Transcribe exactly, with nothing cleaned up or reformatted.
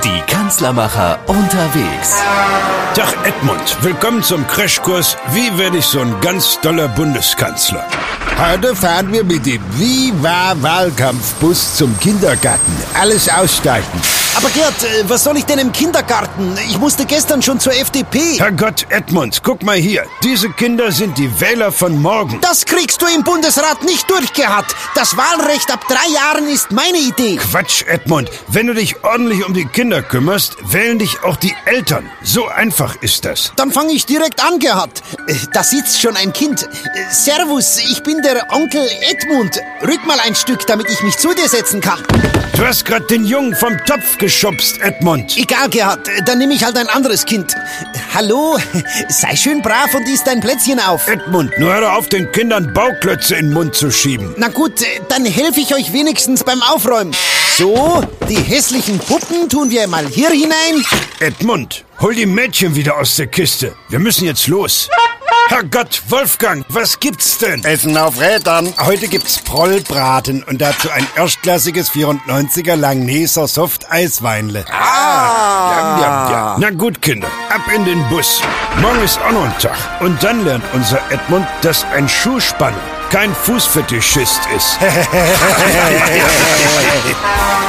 Die Kanzlermacher unterwegs. Tag Edmund, willkommen zum Crashkurs Wie werde ich so ein ganz toller Bundeskanzler? Heute fahren wir mit dem Viva-Wahlkampfbus zum Kindergarten. Alles aussteigen. Aber Gerd, was soll ich denn im Kindergarten? Ich musste gestern schon zur F D P. Herrgott, Edmund, guck mal hier. Diese Kinder sind die Wähler von morgen. Das kriegst du im Bundesrat nicht durchgehabt. Das Wahlrecht ab drei Jahren ist meine Idee. Quatsch, Edmund. Wenn du dich ordentlich um die Kinder kümmerst, wählen dich auch die Eltern. So einfach ist das. Dann fange ich direkt an, Gerhard. Da sitzt schon ein Kind. Servus, ich bin der Onkel Edmund. Rück mal ein Stück, damit ich mich zu dir setzen kann. Du hast gerade den Jungen vom Topf geschubst, Edmund. Egal, Gerhard, dann nehme ich halt ein anderes Kind. Hallo, sei schön brav und isst dein Plätzchen auf. Edmund, nur hör auf, den Kindern Bauklötze in den Mund zu schieben. Na gut, dann helfe ich euch wenigstens beim Aufräumen. So, die hässlichen Puppen tun wir mal hier hinein. Edmund, hol die Mädchen wieder aus der Kiste. Wir müssen jetzt los. Herrgott, Wolfgang, was gibt's denn? Essen auf Rädern. Heute gibt's Prollbraten und dazu ein erstklassiges vierundneunziger Langneser Softeisweinle. Ah! Jam, jam, jam. Na gut, Kinder, ab in den Bus. Morgen ist auch noch ein Tag. Und dann lernt unser Edmund, dass ein Schuhspanner kein Fußfetischist ist.